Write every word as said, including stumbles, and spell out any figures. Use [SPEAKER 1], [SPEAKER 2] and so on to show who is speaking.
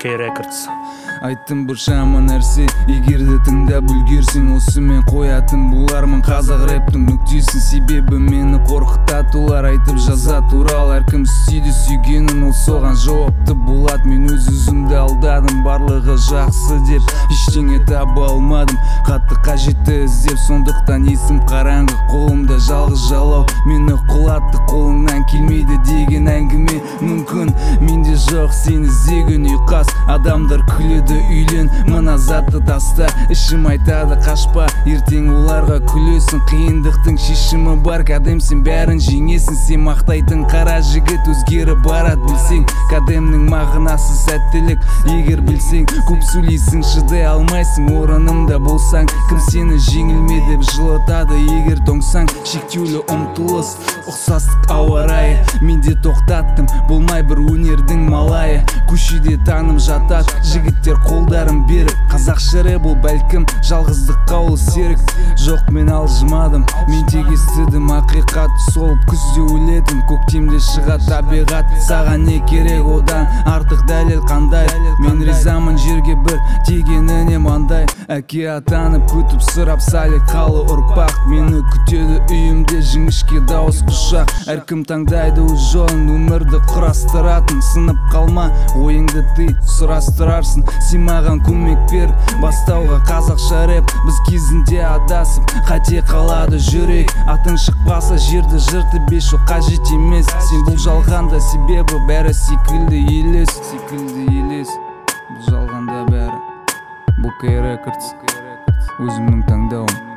[SPEAKER 1] Bukkey Records.
[SPEAKER 2] Айттым бір шама нәрсе, егерде тыңдап үлгерсең, осы мен қоятын бұлармын қазақ рэптің нүктесін. Себебі мені қорқытатулар, айтып жаза турал. Әркім сүйді сүйгенін, ол соған жауапты болады. Мен өз өзімді алдадым, барлығы жақсы деп ештеңе таба алмадым. Қатты қажетті іздеп, сондықтан есім қараңғы, қолымда жалғыз жалау. Мені құлатты, қолыңнан келмейді деген әңгіме мүмкін. Менде жоқ сен іздеген ұйқас, адамдар күледі үйлен, мына затты таста. Ішім айтады қашпа, ертең оларға күлесің. Қиындықтың шешімі бар, кәдемсен бәрін жеңесің. Сен мақтайтын қара жігіт өзгері барат білсең. Кәдемнің мағынасы сәттілік, егер білсең. Көп сөйлейсің, шыдай алмайсың, орынымда болсаң. Кім сені жеңілме деп жылытады, егер тоңсаң. Шектеулі ұмтылыс, ұқсастық ауа райы. Менде тоқтаттым, болмай бір өнердің малайы. Көшеде таным жатат, жігіттер қолдарын беріп. Қазақша рэп бұл бәлкім жалғыздыққа ол серік. Жоқ, мен алжымадым, мен тек естідім ақиқат. Солып күзде өлетін, көктемде шығат табиғат. Саған не керек одан артық дәлел қандай? Мен ризамын жерге бір тигеніне маңдай. Әке атанып күтіп сұрап салиқалы ұрпақ. Мені күтеді үйімде жіңішке дауыс құшақ. Әркім таңдайды өз жолын, өмірді құрастыратын. Сынып қалма, ойыңды тый, сұрастырарсың. Сен маған көмек бер, бастауға қазақша рэп. Біз кезінде адасып, қате қалады жүрек. Атың шықпаса жерді жыртып еш ол қажет емес. Сен бұл жалғанда, себебі бәрі секілді елес. Секілді елес, бұл жалғанда бәрі. Bukkey Records, өзімнің таңдауым.